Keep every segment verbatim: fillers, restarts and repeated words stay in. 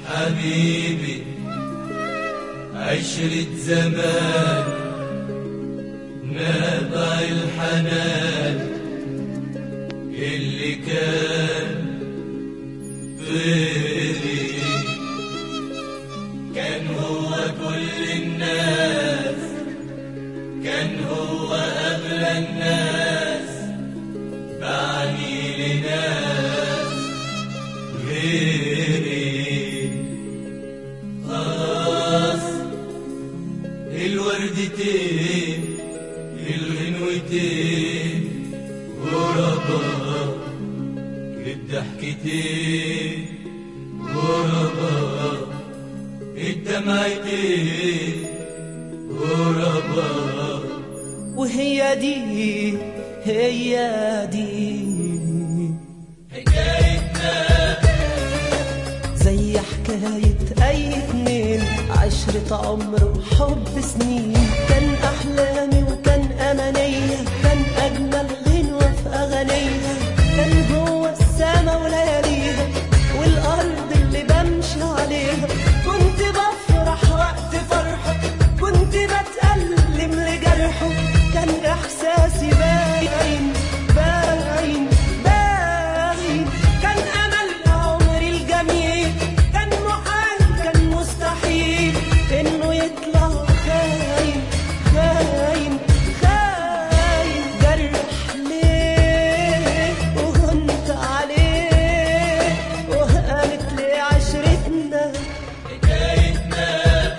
حبيبي عشرة زمان نابع الحنان اللي كان غيري، كان هو كل الناس، كان هو أغلى الناس، باعني لناس غيري. خلاص الوردتين الغنوتين غربا، الضحكتين غربا، الدمعتين غربا. وهي دي هي دي حكايتنا، زي حكاية أي اتنين، عشرة عمر وحب سنين. كان أحلامي وكان أمانية، كان أجمل غنوة في أغانيها، كان هو السما ولياليها والأرض اللي بمشي عليها. كنت بفرح وقت فرحه، كنت بتألم لجرحه، كان إحساسي باين باين باين. كان أمل عمري الجميل، كان محال كان مستحيل إنه يطلع خاين خاين خاين. جرح ليه وهنت عليه، وهانت لي عشرتنا. حكايتنا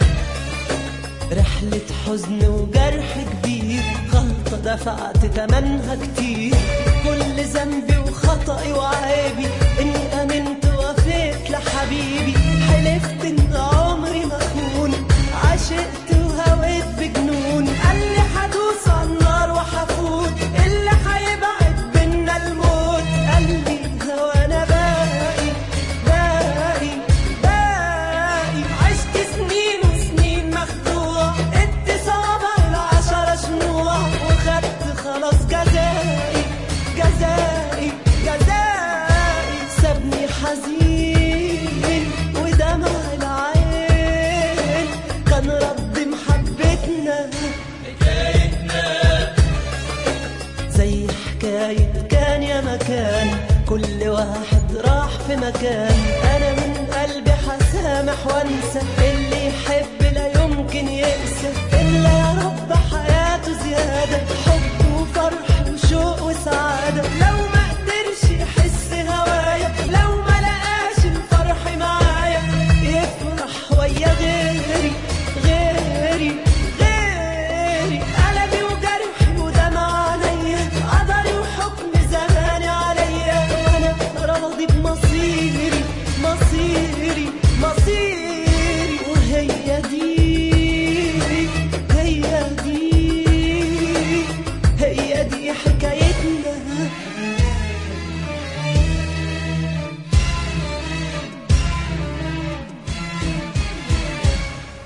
رحلة حزن وجرح كبير، غلطة دفعت تمنها كتير. كل ذنبي وخطئي وعيبي إني آمنت ووفيت لحبيبي. حلفت إن عمري ما أخون، عشقت وهويت بجنون. قال لي هدوس على النار وهفوت، اللي هيبعد بينا الموت. قال لي هوانا باقي باقي باقي. عشت سنين وسنين مخدوع، ادي صوابع العشرة شموع، وخدت خلاص جزائي جزائي جزائي. سابني حزين ودمع العين، كان رد محبتنا. حكايتنا زي حكاية كان يا مكان، كل واحد راح في مكان. أنا من قلبي حسامح وانسى، اللي يحب لا يمكن يقسى. إلا يا رب حياته زيادة، حب وفرح وشوق وسعادة. لو ما